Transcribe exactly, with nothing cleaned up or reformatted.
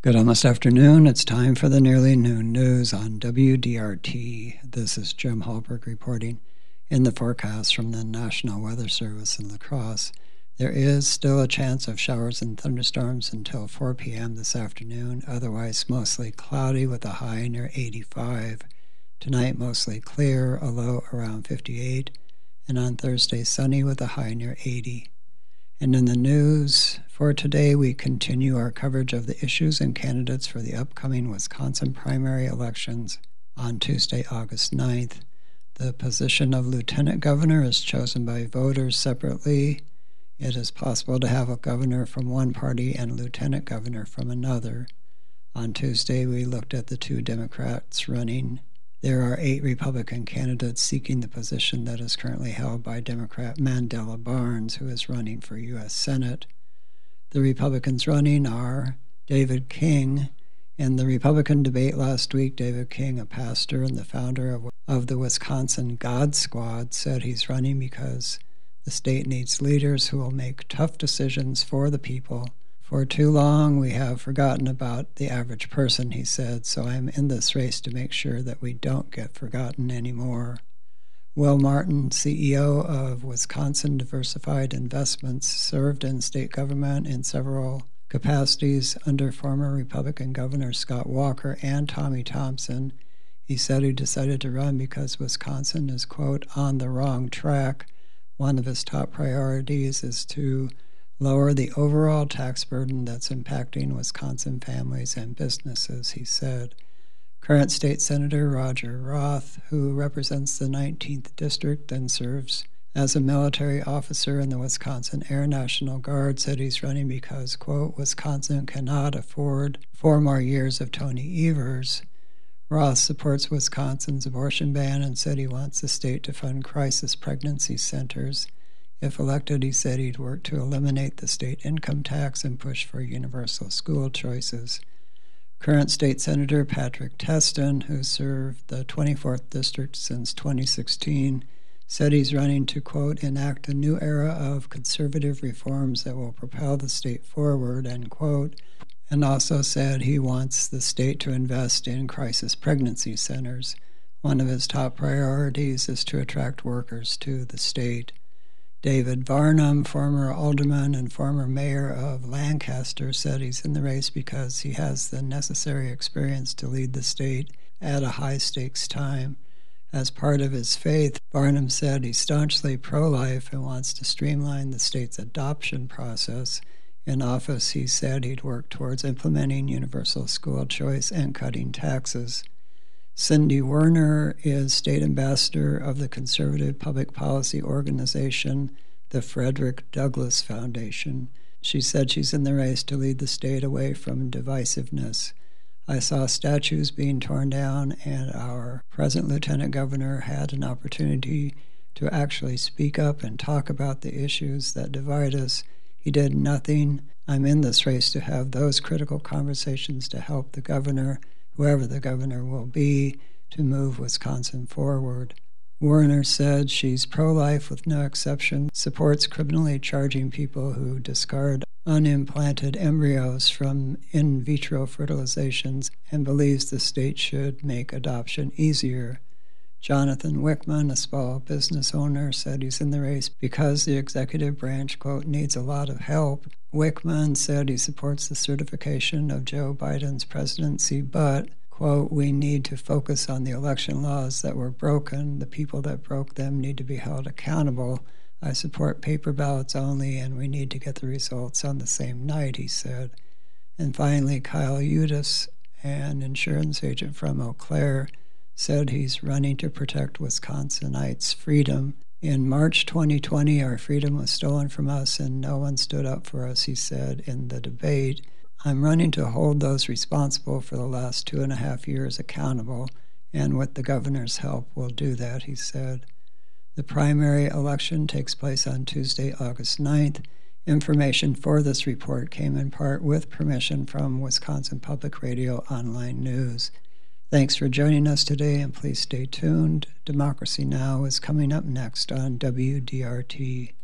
Good almost afternoon. It's time for the nearly noon news on W D R T. This is Jim Hallberg reporting. In the forecast from the National Weather Service in La Crosse, there is still a chance of showers and thunderstorms until four p.m. this afternoon, otherwise mostly cloudy with a high near eighty-five. Tonight mostly clear, a low around fifty-eight, and on Thursday sunny with a high near eighty. And in the news for today, we continue our coverage of the issues and candidates for the upcoming Wisconsin primary elections. On Tuesday, August ninth, the position of lieutenant governor is chosen by voters separately. It is possible to have a governor from one party and a lieutenant governor from another. On Tuesday, we looked at the two Democrats running. There are eight Republican candidates seeking the position that is currently held by Democrat Mandela Barnes, who is running for U S Senate. The Republicans running are David King. In the Republican debate last week, David King, a pastor and the founder of, of the Wisconsin God Squad, said he's running because the state needs leaders who will make tough decisions for the people. For too long, we have forgotten about the average person, he said, so I'm in this race to make sure that we don't get forgotten anymore. Will Martin, C E O of Wisconsin Diversified Investments, served in state government in several capacities under former Republican Governor Scott Walker and Tommy Thompson. He said he decided to run because Wisconsin is, quote, on the wrong track. One of his top priorities is to lower the overall tax burden that's impacting Wisconsin families and businesses, he said. Current State Senator Roger Roth, who represents the nineteenth District and serves as a military officer in the Wisconsin Air National Guard, said he's running because, quote, Wisconsin cannot afford four more years of Tony Evers. Roth supports Wisconsin's abortion ban and said he wants the state to fund crisis pregnancy centers. If elected, he said he'd work to eliminate the state income tax and push for universal school choices. Current State Senator Patrick Testin, who served the twenty-fourth District since twenty sixteen, said he's running to, quote, enact a new era of conservative reforms that will propel the state forward, end quote, and also said he wants the state to invest in crisis pregnancy centers. One of his top priorities is to attract workers to the state. David Varnum, former alderman and former mayor of Lancaster, said he's in the race because he has the necessary experience to lead the state at a high-stakes time. As part of his faith, Varnum said he's staunchly pro-life and wants to streamline the state's adoption process. In office, he said he'd work towards implementing universal school choice and cutting taxes. Cindy Werner is state ambassador of the conservative public policy organization, the Frederick Douglass Foundation. She said she's in the race to lead the state away from divisiveness. I saw statues being torn down, and our present lieutenant governor had an opportunity to actually speak up and talk about the issues that divide us. He did nothing. I'm in this race to have those critical conversations to help the governor, whoever the governor will be, to move Wisconsin forward. Werner said she's pro-life with no exception, supports criminally charging people who discard unimplanted embryos from in vitro fertilizations, and believes the state should make adoption easier. Jonathan Wickman, a small business owner, said he's in the race because the executive branch, quote, needs a lot of help. Wickman said he supports the certification of Joe Biden's presidency, but, quote, we need to focus on the election laws that were broken. The people that broke them need to be held accountable. I support paper ballots only, and we need to get the results on the same night, he said. And finally, Kyle Udis, an insurance agent from Eau Claire, said he's running to protect Wisconsinites' freedom. In March twenty twenty, our freedom was stolen from us and no one stood up for us, he said in the debate. I'm running to hold those responsible for the last two and a half years accountable, and with the governor's help, we'll do that, he said. The primary election takes place on Tuesday, August ninth. Information for this report came in part with permission from Wisconsin Public Radio Online News. Thanks for joining us today, and please stay tuned. Democracy Now! Is coming up next on W D R T.